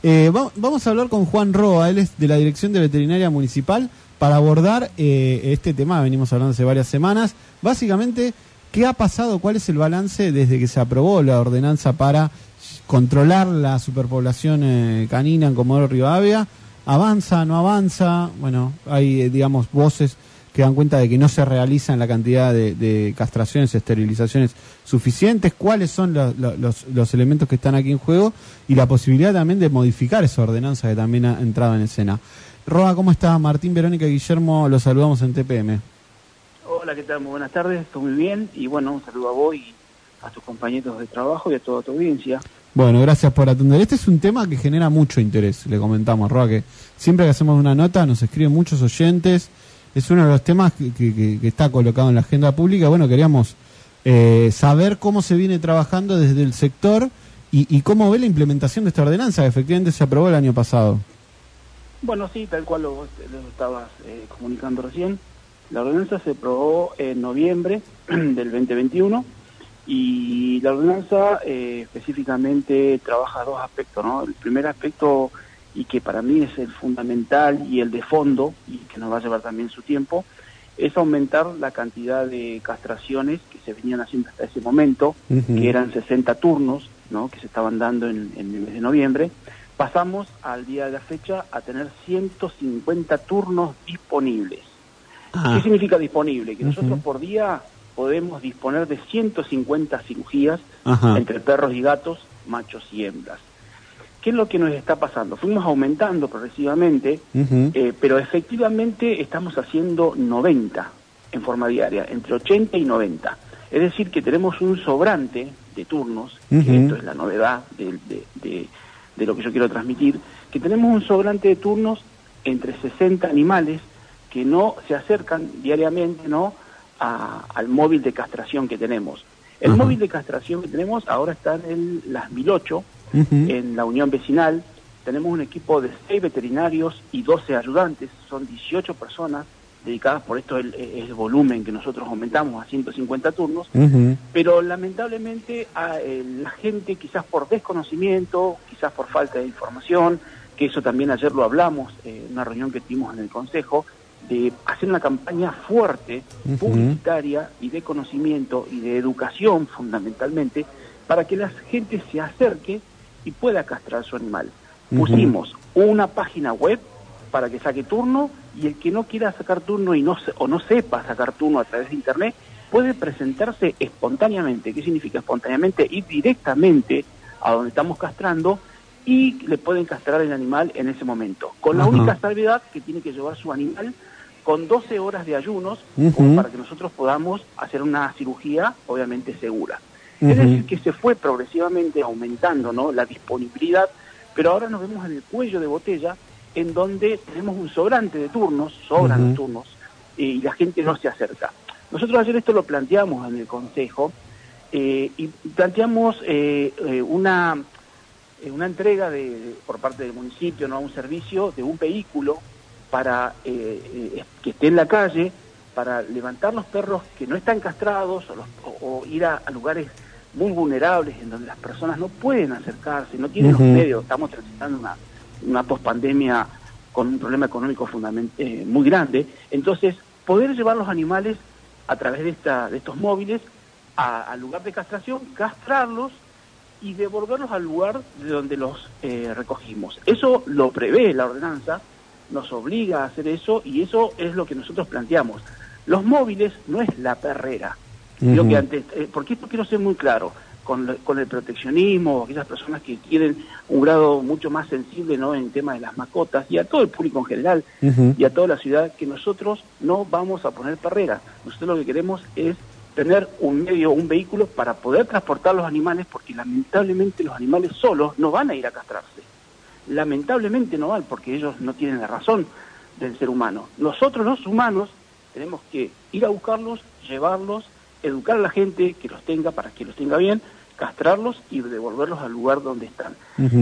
Vamos a hablar con Juan Roa, él es de la Dirección de Veterinaria Municipal, para abordar este tema. Venimos hablando hace varias semanas. Básicamente, ¿qué ha pasado? ¿Cuál es el balance desde que se aprobó la ordenanza para controlar la superpoblación canina en Comodoro Rivadavia? ¿Avanza, no avanza? Bueno, hay, digamos, voces que dan cuenta de que no se realizan la cantidad de castraciones, esterilizaciones suficientes. ¿Cuáles son los elementos que están aquí en juego? Y la posibilidad también de modificar esa ordenanza que también ha entrado en escena. Roa, ¿cómo está? Martín, Verónica y Guillermo, los saludamos en TPM. Hola, ¿qué tal? Muy buenas tardes, estoy muy bien. Y bueno, un saludo a vos y a tus compañeros de trabajo y a toda tu audiencia. Bueno, gracias por atender. Este es un tema que genera mucho interés, le comentamos, Roa, que siempre que hacemos una nota nos escriben muchos oyentes. Es uno de los temas que está colocado en la agenda pública. Bueno, queríamos saber cómo se viene trabajando desde el sector y cómo ve la implementación de esta ordenanza, que efectivamente se aprobó el año pasado. Bueno, sí, tal cual lo estabas comunicando recién. La ordenanza se aprobó en noviembre del 2021 y la ordenanza específicamente trabaja dos aspectos, ¿no? El primer aspecto, y que para mí es el fundamental y el de fondo, y que nos va a llevar también su tiempo, es aumentar la cantidad de castraciones que se venían haciendo hasta ese momento, que eran 60 turnos, ¿no?, que se estaban dando en el mes de noviembre. Pasamos al día de la fecha a tener 150 turnos disponibles. ¿Qué significa disponible? Que nosotros por día podemos disponer de 150 cirugías entre perros y gatos, machos y hembras. ¿Qué es lo que nos está pasando? Fuimos aumentando progresivamente, pero efectivamente estamos haciendo 90 en forma diaria, entre 80 y 90. Es decir, que tenemos un sobrante de turnos, que esto es la novedad de lo que yo quiero transmitir, que tenemos un sobrante de turnos entre 60 animales que no se acercan diariamente, ¿no?, al móvil de castración que tenemos. El móvil de castración que tenemos ahora está en Las 1008, en la Unión Vecinal. Tenemos un equipo de 6 veterinarios y 12 ayudantes, son 18 personas dedicadas. Por esto el volumen que nosotros aumentamos a 150 turnos, pero lamentablemente la gente, quizás por desconocimiento, quizás por falta de información, que eso también ayer lo hablamos en una reunión que tuvimos en el Consejo, de hacer una campaña fuerte, publicitaria y de conocimiento y de educación fundamentalmente, para que la gente se acerque y pueda castrar su animal. Pusimos una página web para que saque turno, y el que no quiera sacar turno o no sepa sacar turno a través de internet, puede presentarse espontáneamente. ¿Qué significa espontáneamente? Ir directamente a donde estamos castrando y le pueden castrar el animal en ese momento, con la única salvedad que tiene que llevar su animal con 12 horas de ayunos, como para que nosotros podamos hacer una cirugía obviamente segura. Es decir, que se fue progresivamente aumentando, ¿no?, la disponibilidad, pero ahora nos vemos en el cuello de botella, en donde tenemos un sobrante de turnos, sobran los turnos, y la gente no se acerca. Nosotros ayer esto lo planteamos en el Consejo, y planteamos una entrega por parte del municipio, ¿no?, a un servicio de un vehículo para que esté en la calle, para levantar los perros que no están castrados, o ir a lugares muy vulnerables en donde las personas no pueden acercarse, no tienen los medios. Estamos transitando una pospandemia con un problema económico muy grande. Entonces, poder llevar los animales a través de estos móviles al lugar de castración, castrarlos y devolverlos al lugar de donde los recogimos. Eso lo prevé la ordenanza, nos obliga a hacer eso, y eso es lo que nosotros planteamos. Los móviles no es la perrera. Yo que antes, porque esto quiero ser muy claro, con el proteccionismo, aquellas personas que quieren un grado mucho más sensible, ¿no?, en tema de las mascotas, y a todo el público en general, y a toda la ciudad, que nosotros no vamos a poner perreras. Nosotros lo que queremos es tener un vehículo para poder transportar los animales, porque lamentablemente los animales solos no van a ir a castrarse. Lamentablemente no van, porque ellos no tienen la razón del ser humano. Nosotros los humanos tenemos que ir a buscarlos, llevarlos, educar a la gente que los tenga, para que los tenga bien, castrarlos y devolverlos al lugar donde están.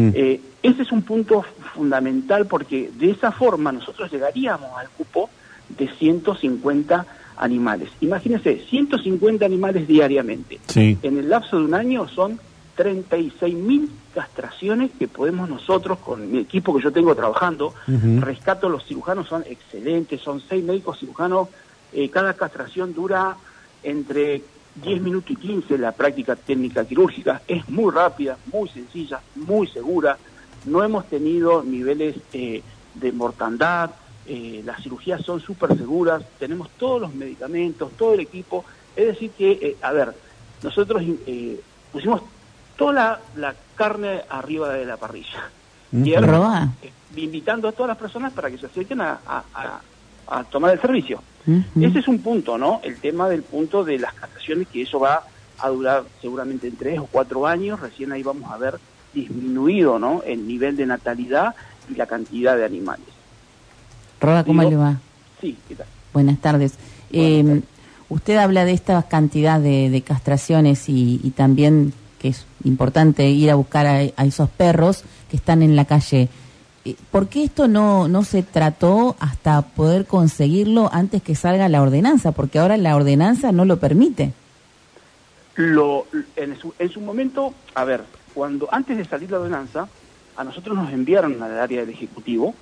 Ese es un punto fundamental, porque de esa forma nosotros llegaríamos al cupo de 150 animales. Imagínense, 150 animales diariamente. Sí. En el lapso de un año son 36.000 castraciones que podemos nosotros, con mi equipo que yo tengo trabajando, rescato. Los cirujanos son excelentes, son 6 médicos cirujanos, cada castración dura entre 10 minutos y 15, la práctica técnica quirúrgica es muy rápida, muy sencilla, muy segura, no hemos tenido niveles de mortandad, las cirugías son súper seguras, tenemos todos los medicamentos, todo el equipo, es decir que, nosotros pusimos toda la carne arriba de la parrilla. Y ahora, invitando a todas las personas para que se acerquen a tomar el servicio. Ese es un punto, ¿no? El tema del punto de las castraciones, que eso va a durar seguramente en 3 o 4 años, recién ahí vamos a ver disminuido, ¿no?, el nivel de natalidad y la cantidad de animales. Roda, ¿cómo le va? Sí, ¿qué tal? Buenas tardes. Usted habla de esta cantidad de castraciones y también que es importante ir a buscar a esos perros que están en la calle. ¿Por qué esto no se trató hasta poder conseguirlo antes que salga la ordenanza? Porque ahora la ordenanza no lo permite. En su momento, antes de salir la ordenanza, a nosotros nos enviaron al área del Ejecutivo,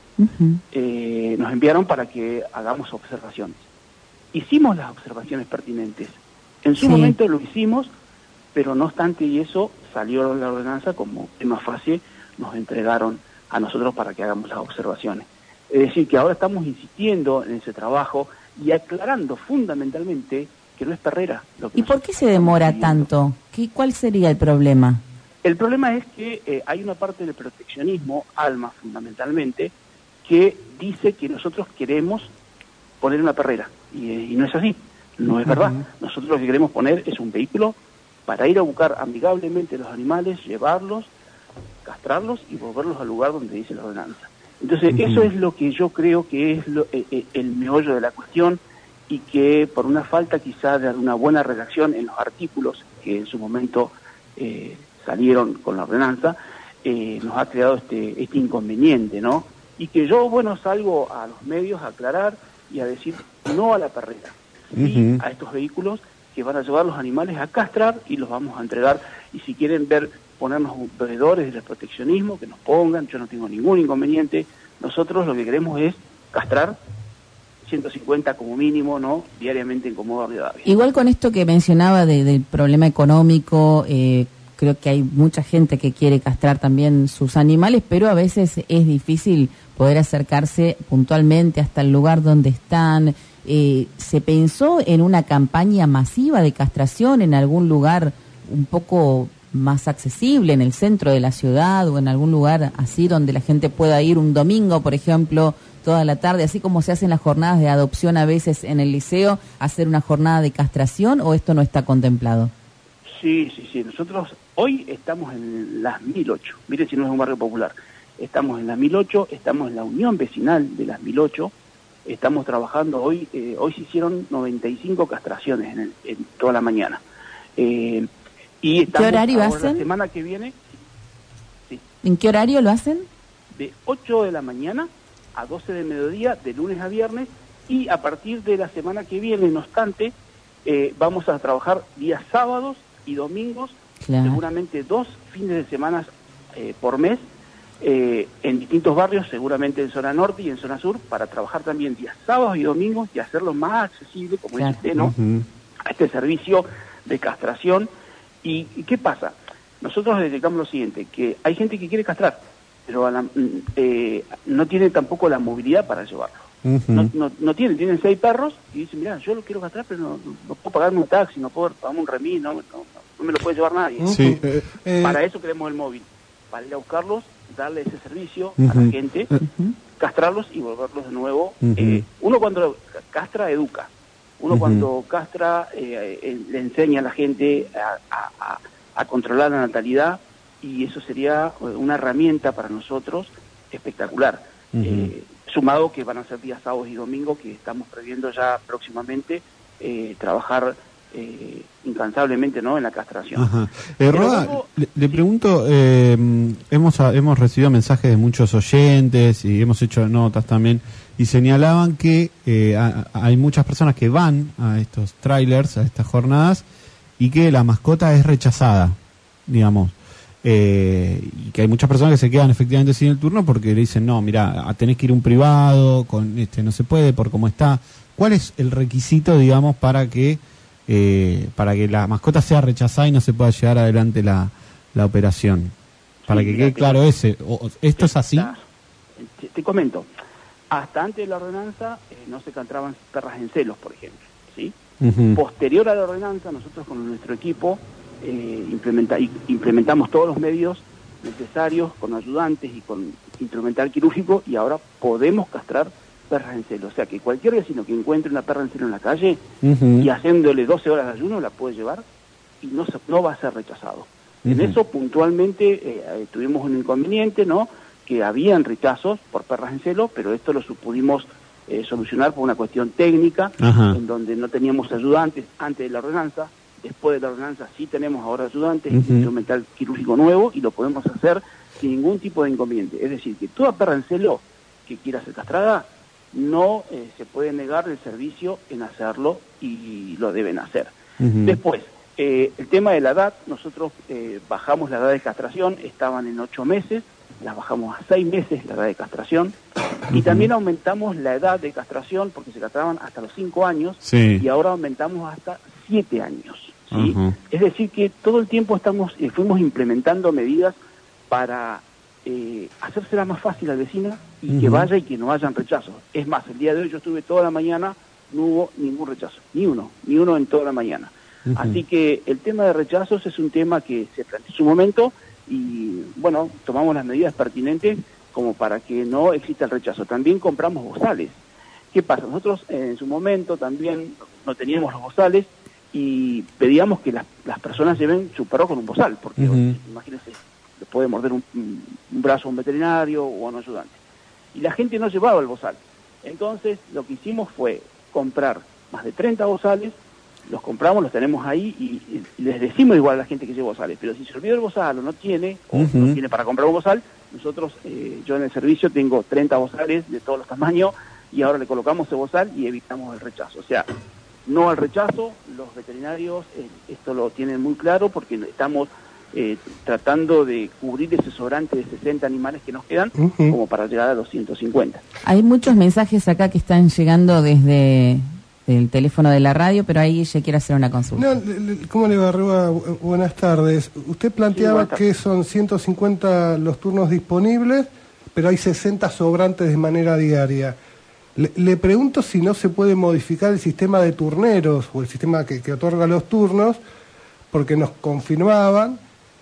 nos enviaron para que hagamos observaciones. Hicimos las observaciones pertinentes. En su momento lo hicimos, pero no obstante y eso, salió la ordenanza como tema fase, nos entregaron a nosotros para que hagamos las observaciones. Es decir, que ahora estamos insistiendo en ese trabajo y aclarando fundamentalmente que no es perrera. ¿Y por qué se demora tanto? ¿Cuál sería el problema? El problema es que hay una parte del proteccionismo, ALMA fundamentalmente, que dice que nosotros queremos poner una perrera. Y no es así, no es verdad. Nosotros lo que queremos poner es un vehículo para ir a buscar amigablemente los animales, llevarlos, castrarlos y volverlos al lugar donde dice la ordenanza. Entonces, eso es lo que yo creo que es el meollo de la cuestión, y que por una falta quizá de una buena redacción en los artículos que en su momento salieron con la ordenanza, nos ha creado este inconveniente, ¿no? Y que yo, salgo a los medios a aclarar y a decir no a la perrera, sí a estos vehículos que van a llevar los animales a castrar y los vamos a entregar. Y si quieren ponernos veedores del proteccionismo, que nos pongan, yo no tengo ningún inconveniente. Nosotros lo que queremos es castrar 150 como mínimo, ¿no?, diariamente en Comodoro Rivadavia. Igual con esto que mencionaba del problema económico, creo que hay mucha gente que quiere castrar también sus animales, pero a veces es difícil poder acercarse puntualmente hasta el lugar donde están. ¿Se pensó en una campaña masiva de castración en algún lugar un poco más accesible, en el centro de la ciudad o en algún lugar así donde la gente pueda ir un domingo, por ejemplo, toda la tarde, así como se hacen las jornadas de adopción a veces en el liceo, hacer una jornada de castración, o esto no está contemplado? Sí. Nosotros hoy estamos en las 1008. Mire si no es un barrio popular. Estamos en las 1008, estamos en la unión vecinal de las 1008. Estamos trabajando hoy. Hoy se hicieron 95 castraciones en toda la mañana. Y estamos, ¿qué horario hacen? La semana que viene. Sí. ¿En qué horario lo hacen? De 8 de la mañana a 12 del mediodía, de lunes a viernes, y a partir de la semana que viene, no obstante, vamos a trabajar días sábados y domingos, seguramente 2 fines de semana por mes, en distintos barrios, seguramente en zona norte y en zona sur, para trabajar también días sábados y domingos y hacerlo más accesible, como dice usted, ¿no?, a este servicio de castración. ¿Y qué pasa? Nosotros detectamos lo siguiente, que hay gente que quiere castrar, pero no tiene tampoco la movilidad para llevarlo. No tienen 6 perros y dicen, mira, yo lo quiero castrar, pero no puedo pagarme un taxi, no puedo pagarme un remis, no me lo puede llevar nadie. Para eso queremos el móvil, para ir a buscarlos, darle ese servicio a la gente, castrarlos y volverlos de nuevo. Uno cuando castra, educa. Uno cuando castra, le enseña a la gente a controlar la natalidad, y eso sería una herramienta para nosotros espectacular. Sumado que van a ser días sábados y domingos, que estamos previendo ya próximamente trabajar incansablemente, ¿no?, en la castración. Roda, le pregunto, hemos recibido mensajes de muchos oyentes y hemos hecho notas también, y señalaban que hay muchas personas que van a estos trailers, a estas jornadas, y que la mascota es rechazada, digamos. y que hay muchas personas que se quedan efectivamente sin el turno porque le dicen, no, mira, tenés que ir a un privado, no se puede por cómo está. ¿Cuál es el requisito, digamos, para que la mascota sea rechazada y no se pueda llevar adelante la operación? Para que quede claro ¿esto es así? Te comento, hasta antes de la ordenanza no se castraban perras en celos, por ejemplo, ¿sí? Uh-huh. Posterior a la ordenanza, nosotros con nuestro equipo implementamos todos los medios necesarios con ayudantes y con instrumental quirúrgico, y ahora podemos castrar perras en celo. O sea que cualquier vecino que encuentre una perra en celo en la calle, uh-huh, y haciéndole 12 horas de ayuno, la puede llevar y no va a ser rechazado. Uh-huh. En eso puntualmente tuvimos un inconveniente, ¿no? Que habían rechazos por perras en celo, pero esto lo pudimos solucionar por una cuestión técnica, uh-huh, en donde no teníamos ayudantes antes de la ordenanza. Después de la ordenanza sí tenemos ahora ayudantes, uh-huh, instrumental quirúrgico nuevo, y lo podemos hacer sin ningún tipo de inconveniente. Es decir, que toda perra en celo que quiera ser castrada no se puede negar el servicio en hacerlo, y lo deben hacer. Uh-huh. Después, el tema de la edad, nosotros bajamos la edad de castración, estaban en 8 meses, las bajamos a 6 meses la edad de castración, uh-huh, y también aumentamos la edad de castración porque se castraban hasta los 5 años, sí, y ahora aumentamos hasta 7 años. ¿Sí? Uh-huh. Es decir, que todo el tiempo fuimos implementando medidas para hacérsela más fácil al vecino y, uh-huh, que vaya y que no hayan rechazos. Es más, el día de hoy yo estuve toda la mañana, no hubo ningún rechazo, ni uno en toda la mañana. Uh-huh. Así que el tema de rechazos es un tema que se planteó en su momento y, bueno, tomamos las medidas pertinentes como para que no exista el rechazo. También compramos bozales. ¿Qué pasa? Nosotros en su momento también no teníamos los bozales y pedíamos que las personas lleven su perro con un bozal, porque, uh-huh, imagínense, le puede morder un brazo a un veterinario o a un ayudante. Y la gente no llevaba el bozal. Entonces, lo que hicimos fue comprar más de 30 bozales, los compramos, los tenemos ahí y les decimos igual a la gente que lleva bozales, pero si se olvida el bozal o no tiene, uh-huh, o no tiene para comprar un bozal, nosotros, yo en el servicio tengo 30 bozales de todos los tamaños y ahora le colocamos ese bozal y evitamos el rechazo. O sea, no al rechazo, los veterinarios esto lo tienen muy claro porque estamos tratando de cubrir ese sobrante de 60 animales que nos quedan, uh-huh, como para llegar a los 150. Hay muchos mensajes acá que están llegando desde el teléfono de la radio, pero ahí ella quiere hacer una consulta. No, ¿cómo le va, Rúa? Buenas tardes. Usted planteaba que son 150 los turnos disponibles, pero hay 60 sobrantes de manera diaria. Le pregunto si no se puede modificar el sistema de turneros o el sistema que otorga los turnos, porque nos confirmaban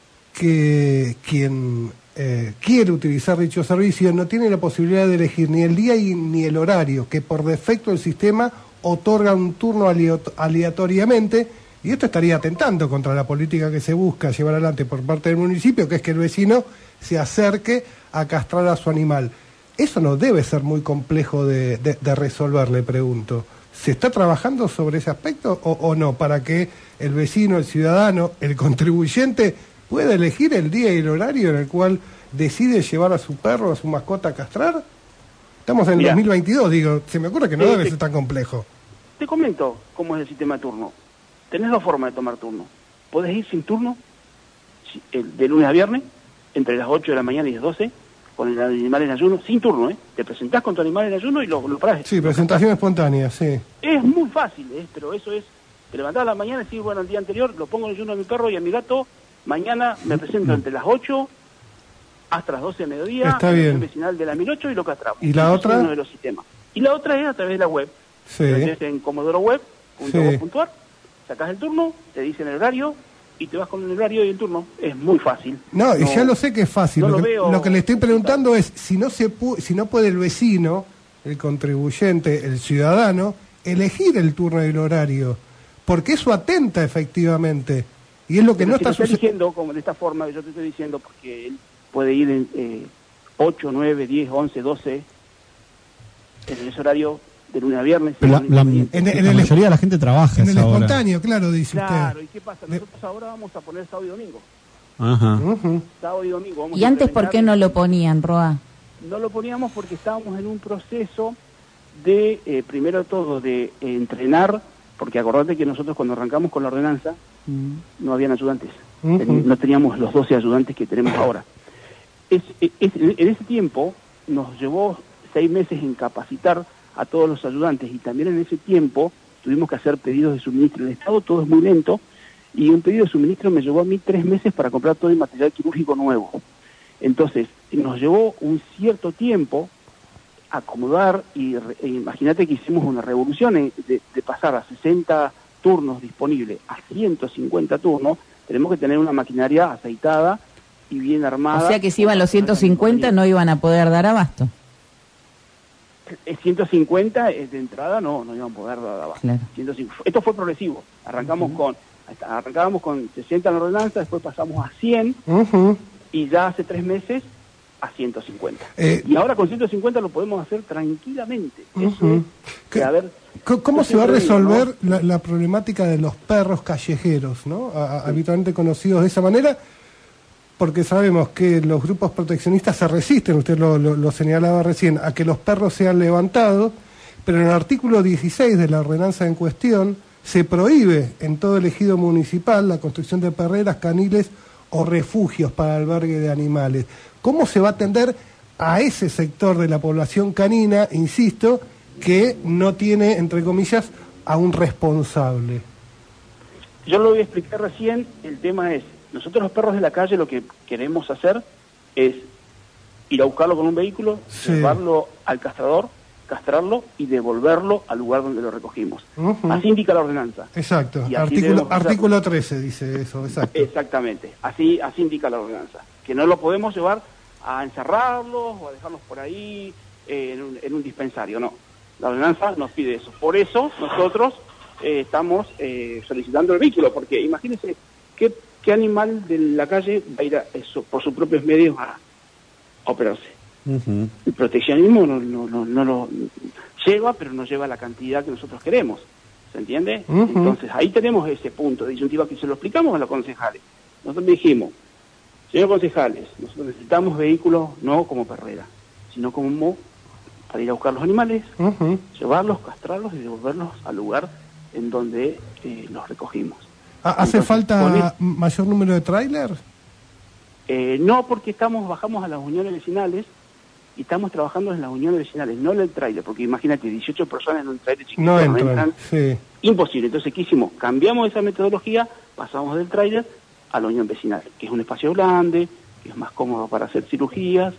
que quien quiere utilizar dicho servicio no tiene la posibilidad de elegir ni el día ni el horario, que por defecto el sistema otorga un turno aleatoriamente, y esto estaría atentando contra la política que se busca llevar adelante por parte del municipio, que es que el vecino se acerque a castrar a su animal. Eso no debe ser muy complejo de resolver, le pregunto. ¿Se está trabajando sobre ese aspecto o no? Para que el vecino, el ciudadano, el contribuyente pueda elegir el día y el horario en el cual decide llevar a su perro, a su mascota a castrar. Estamos en 2022, digo, se me ocurre que no debe ser tan complejo. Te comento cómo es el sistema de turno. Tenés dos formas de tomar turno. Podés ir sin turno, de lunes a viernes, entre las 8 de la mañana y las 12, con el animal en ayuno, sin turno, Te presentás con tu animal en ayuno y lo parás. Sí, presentación espontánea, sí. Es muy fácil, pero eso es, te levantás a la mañana y decís, bueno, el día anterior lo pongo en ayuno a mi perro y a mi gato, mañana me presento entre las 8 hasta las 12 de mediodía, está bien, el vecinal de la 1008 y lo castramos. ¿Y la otra? Es uno de los sistemas. Y la otra es a través de la web. Sí. Entonces en comodoroweb.gov.ar, sacás el turno, te dicen el horario, y te vas con el horario y el turno. Es muy fácil. No, y ya lo sé que es fácil. Lo que le estoy preguntando es si no puede el vecino, el contribuyente, el ciudadano, elegir el turno y el horario, porque eso atenta efectivamente. Y es lo que no está sucediendo. Diciendo como de esta forma que yo te estoy diciendo, porque él puede ir en 8, 9, 10, 11, 12 en ese horario de lunes a viernes. Pero la mayoría de la gente trabaja en el espontáneo, claro, dice usted. Claro, ¿y qué pasa? Nosotros ahora vamos a poner sábado y domingo. Ajá. Uh-huh. Sábado y domingo. Vamos ¿Y antes por qué no lo ponían, Roa? No lo poníamos porque estábamos en un proceso de, primero de todo, de entrenar, porque acordate que nosotros cuando arrancamos con la ordenanza, no habían ayudantes. No teníamos los 12 ayudantes que tenemos ahora. En ese tiempo nos llevó 6 meses en capacitar a todos los ayudantes, y también en ese tiempo tuvimos que hacer pedidos de suministro. El Estado todo es muy lento, y un pedido de suministro me llevó a mí 3 meses para comprar todo el material quirúrgico nuevo. Entonces, nos llevó un cierto tiempo acomodar, y imagínate que hicimos una revolución de pasar a 60 turnos disponibles a 150 turnos. Tenemos que tener una maquinaria aceitada y bien armada. O sea que si iban los 150 no iban a poder dar abasto. 150 de entrada no iban a poder dar abasto. Claro. Esto fue progresivo. Arrancábamos con 60 en la ordenanza, después pasamos a 100 y ya hace 3 meses a 150. Y ahora con 150 lo podemos hacer tranquilamente. Eso es, ¿Cómo se va a resolver la problemática de los perros callejeros, ¿no? Habitualmente conocidos de esa manera? Porque sabemos que los grupos proteccionistas se resisten, usted lo señalaba recién, a que los perros sean levantados, pero en el artículo 16 de la ordenanza en cuestión se prohíbe en todo el ejido municipal la construcción de perreras, caniles o refugios para albergue de animales. ¿Cómo se va a atender a ese sector de la población canina, insisto, que no tiene, entre comillas, a un responsable? Yo lo voy a explicar recién. El tema es, nosotros los perros de la calle lo que queremos hacer es ir a buscarlo con un vehículo, llevarlo al castrador, castrarlo y devolverlo al lugar donde lo recogimos. Así indica la ordenanza. Exacto, artículo 13 dice eso, exacto. Exactamente, así indica la ordenanza. Que no lo podemos llevar a encerrarlos o a dejarlos por ahí en un dispensario, no. La ordenanza nos pide eso. Por eso nosotros estamos solicitando el vehículo, porque imagínense qué animal de la calle va a ir por sus propios medios a operarse. El proteccionismo no lo lleva, pero no lleva la cantidad que nosotros queremos. ¿Se entiende? Entonces ahí tenemos ese punto de disyuntiva que se lo explicamos a los concejales. Nosotros dijimos, señor concejales, nosotros necesitamos vehículos no como perrera, sino como para ir a buscar los animales, llevarlos, castrarlos y devolverlos al lugar en donde los recogimos. ¿Hace falta mayor número de tráiler? No, porque bajamos a las uniones vecinales y estamos trabajando en las uniones vecinales, no en el tráiler, porque imagínate, 18 personas en un tráiler chiquito no entran. Sí. Imposible. Entonces, ¿qué hicimos? Cambiamos esa metodología, pasamos del tráiler a la unión vecinal, que es un espacio grande, que es más cómodo para hacer cirugías.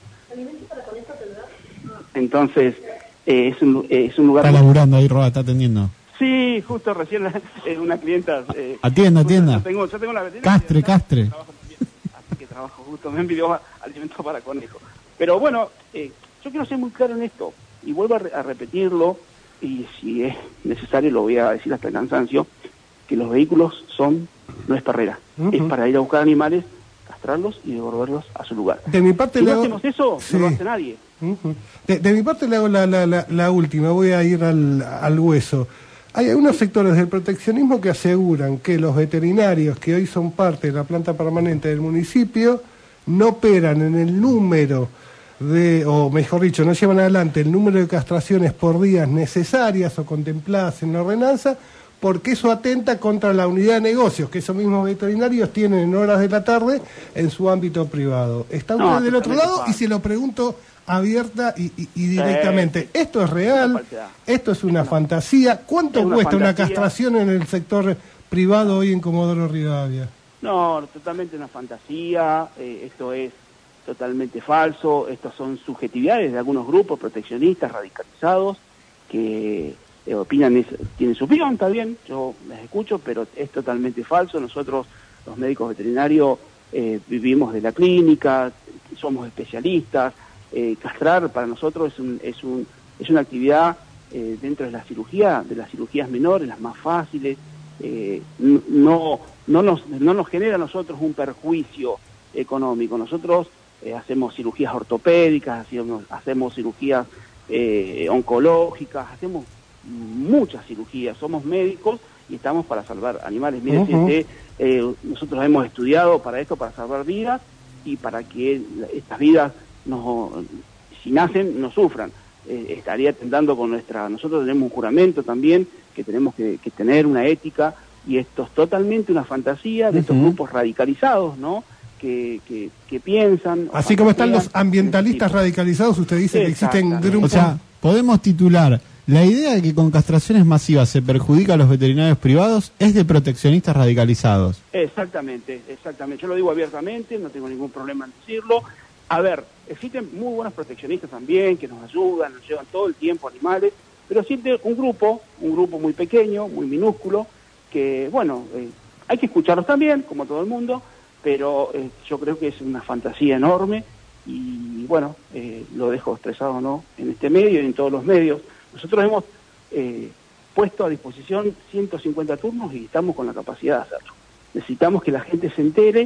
Entonces, es un lugar... Está laburando ahí, Roa, está atendiendo. Sí, justo recién una clienta... atienda. Yo tengo la veterinaria. Castre. Así que trabajo justo, me envió alimento para conejos. Pero bueno, yo quiero ser muy claro en esto, y vuelvo a repetirlo, y si es necesario lo voy a decir hasta el cansancio, que los vehículos no es perrera, es para ir a buscar animales, castrarlos y devolverlos a su lugar. De mi parte, si no hacemos eso, no lo hace nadie. De mi parte le hago la última, voy a ir al hueso. Hay algunos sectores del proteccionismo que aseguran que los veterinarios que hoy son parte de la planta permanente del municipio no operan en el número o mejor dicho, no llevan adelante el número de castraciones por días necesarias o contempladas en la ordenanza, porque eso atenta contra la unidad de negocios que esos mismos veterinarios tienen en horas de la tarde en su ámbito privado. Está usted del otro lado y se lo pregunto abierta y directamente. ¿Esto es real? ¿Esto es una fantasía? ¿Cuánto cuesta una castración en el sector privado hoy en Comodoro Rivadavia? No, totalmente una fantasía. Esto es totalmente falso. Estas son subjetividades de algunos grupos proteccionistas radicalizados que opinan, tienen su opinión, está bien, yo les escucho, pero es totalmente falso. Nosotros, los médicos veterinarios, vivimos de la clínica, somos especialistas. Castrar para nosotros es una actividad dentro de las cirugías menores, las más fáciles. No nos genera a nosotros un perjuicio económico. Nosotros hacemos cirugías ortopédicas, hacemos cirugías oncológicas, hacemos muchas cirugías. Somos médicos y estamos para salvar animales. Mire, nosotros hemos estudiado para esto, para salvar vidas y para que estas vidas si nacen, no sufran. Estaría atentando con nosotros tenemos un juramento también, que tenemos que tener una ética y esto es totalmente una fantasía de estos grupos radicalizados, ¿no? Que piensan... Así como están los ambientalistas radicalizados, usted dice que existen grupos... O sea, podemos titular, la idea de que con castraciones masivas se perjudica a los veterinarios privados es de proteccionistas radicalizados. Exactamente. Yo lo digo abiertamente, no tengo ningún problema en decirlo. A ver, existen muy buenos proteccionistas también, que nos ayudan, nos llevan todo el tiempo animales, pero existe un grupo muy pequeño, muy minúsculo, que, bueno, hay que escucharlos también, como todo el mundo, pero yo creo que es una fantasía enorme y, bueno, lo dejo expresado, ¿no?, en este medio y en todos los medios. Nosotros hemos puesto a disposición 150 turnos y estamos con la capacidad de hacerlo. Necesitamos que la gente se entere.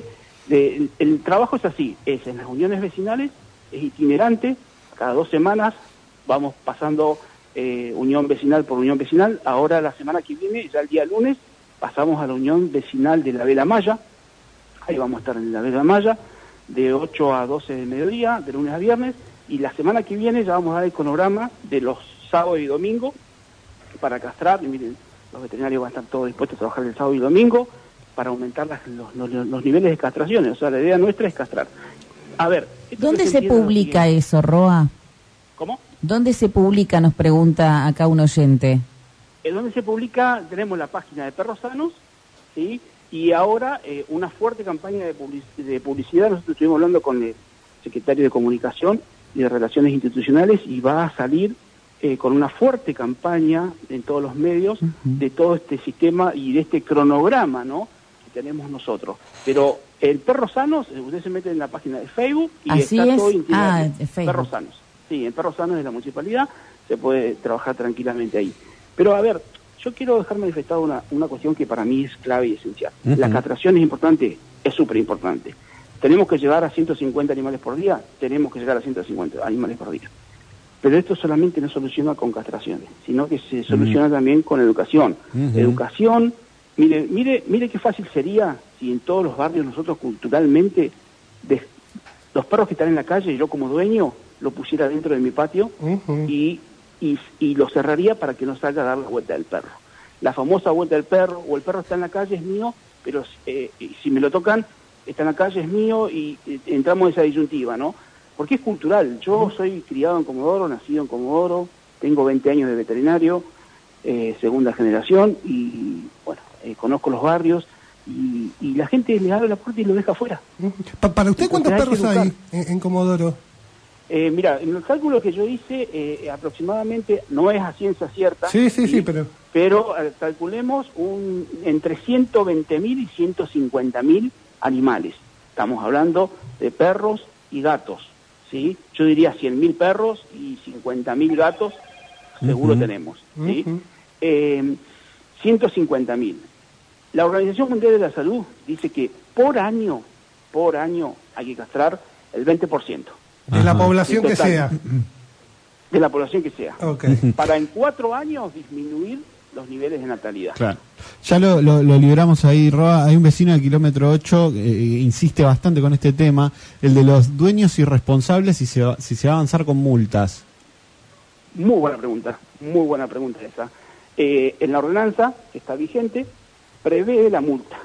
El trabajo es así, es en las uniones vecinales, es itinerante, cada 2 semanas vamos pasando unión vecinal por unión vecinal. Ahora la semana que viene, ya el día lunes, pasamos a la unión vecinal de la Vela Maya, ahí vamos a estar en la Vela Maya, de 8 a 12 del mediodía, de lunes a viernes, y la semana que viene ya vamos a dar el cronograma de los sábados y domingos para castrar, y miren, los veterinarios van a estar todos dispuestos a trabajar el sábado y domingo, para aumentar los niveles de castraciones. O sea, la idea nuestra es castrar. A ver... ¿Dónde se publica eso, Roa? ¿Cómo? ¿Dónde se publica? Nos pregunta acá un oyente. ¿Dónde se publica? Tenemos la página de Perros Sanos, ¿sí? Y ahora una fuerte campaña de publicidad. Nosotros estuvimos hablando con el secretario de Comunicación y de Relaciones Institucionales y va a salir con una fuerte campaña en todos los medios de todo este sistema y de este cronograma, ¿no?, tenemos nosotros. Pero el Perros Sanos, usted se mete en la página de Facebook y así está es. todo integrado. Perros Sanos. Sí, en Perros Sanos de la municipalidad se puede trabajar tranquilamente ahí. Pero a ver, yo quiero dejar manifestado una cuestión que para mí es clave y esencial. La castración es importante, es súper importante. ¿Tenemos que llegar a 150 animales por día? Tenemos que llegar a 150 animales por día. Pero esto solamente no soluciona con castraciones, sino que se soluciona también con educación. Educación... Mire qué fácil sería si en todos los barrios nosotros culturalmente, los perros que están en la calle, yo como dueño, lo pusiera dentro de mi patio y lo cerraría para que no salga a dar la vuelta del perro. La famosa vuelta del perro, o el perro está en la calle, es mío, pero si me lo tocan, está en la calle, es mío, y entramos en esa disyuntiva, ¿no? Porque es cultural. Yo soy criado en Comodoro, nacido en Comodoro, tengo 20 años de veterinario, segunda generación, y bueno, conozco los barrios y la gente le abre la puerta y lo deja afuera. ¿Para usted cuántos perros hay en Comodoro? Mira, en los cálculos que yo hice, aproximadamente, no es a ciencia cierta. Sí, pero calculemos entre 120.000 y 150.000 animales. Estamos hablando de perros y gatos, ¿sí? Yo diría 100.000 perros y 50.000 gatos, seguro tenemos, ¿sí? 150.000. La Organización Mundial de la Salud dice que por año hay que castrar el 20%. De la población que sea. De la población que sea. Okay. Para en 4 años disminuir los niveles de natalidad. Claro. Ya lo liberamos ahí, Roa. Hay un vecino del kilómetro 8 que insiste bastante con este tema, el de los dueños irresponsables y si se va a avanzar con multas. Muy buena pregunta esa. En la ordenanza que está vigente, prevé la multa,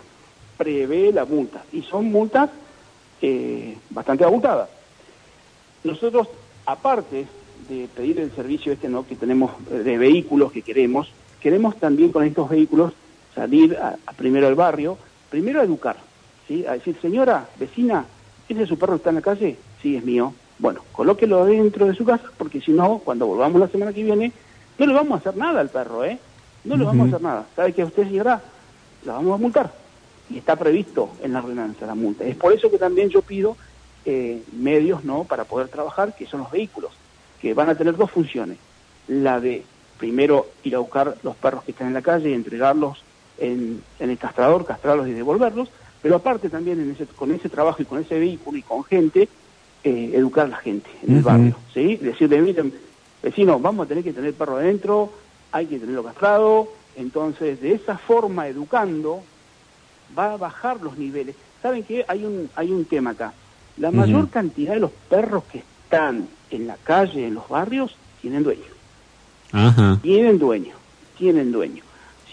y son multas bastante abultadas. Nosotros, aparte de pedir el servicio ¿no?, que tenemos de vehículos que queremos también con estos vehículos salir primero al barrio, primero a educar, ¿sí? A decir, señora, vecina, ¿ese es su perro que está en la calle? Sí, es mío. Bueno, colóquelo dentro de su casa, porque si no, cuando volvamos la semana que viene, no le vamos a hacer nada al perro, no le vamos a hacer nada. ¿Sabe qué usted, señora? La vamos a multar. Y está previsto en la ordenanza la multa. Es por eso que también yo pido medios, ¿no?, para poder trabajar, que son los vehículos, que van a tener 2 funciones. La de, primero, ir a buscar los perros que están en la calle y entregarlos en el castrador, castrarlos y devolverlos, pero aparte también con ese trabajo y con ese vehículo y con gente, educar a la gente en el barrio, ¿sí? Decirle, miren, vecinos, vamos a tener que tener el perro adentro, hay que tenerlo castrado. Entonces, de esa forma, educando, va a bajar los niveles. ¿Saben qué? Hay un tema acá. La mayor cantidad de los perros que están en la calle, en los barrios, tienen dueño. Tienen dueño. Si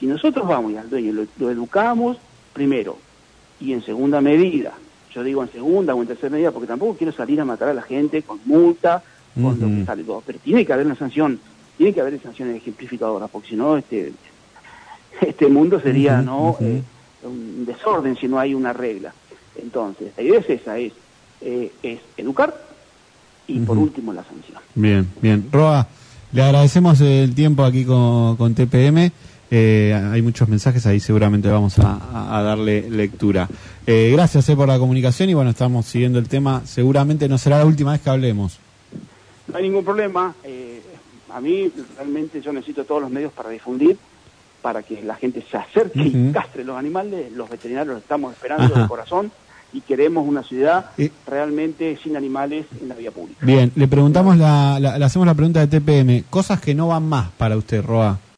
Si nosotros vamos y al dueño lo educamos primero y en segunda medida, yo digo en segunda o en tercera medida porque tampoco quiero salir a matar a la gente con multa, con lo que sale todo, pero tiene que haber una sanción, tiene que haber sanciones ejemplificadoras, porque si no este mundo sería un desorden si no hay una regla. Entonces, la idea es esa, es educar y por último la sanción. Bien, bien. Roa, le agradecemos el tiempo aquí con TPM. Hay muchos mensajes ahí, seguramente vamos a darle lectura. Gracias por la comunicación y bueno, estamos siguiendo el tema. Seguramente no será la última vez que hablemos. No hay ningún problema. A mí realmente yo necesito todos los medios para difundir, para que la gente se acerque y castre los animales. Los veterinarios los estamos esperando de corazón y queremos una ciudad realmente sin animales en la vía pública. Bien, le preguntamos, le hacemos la pregunta de TPM. Cosas que no van más para usted, Roa.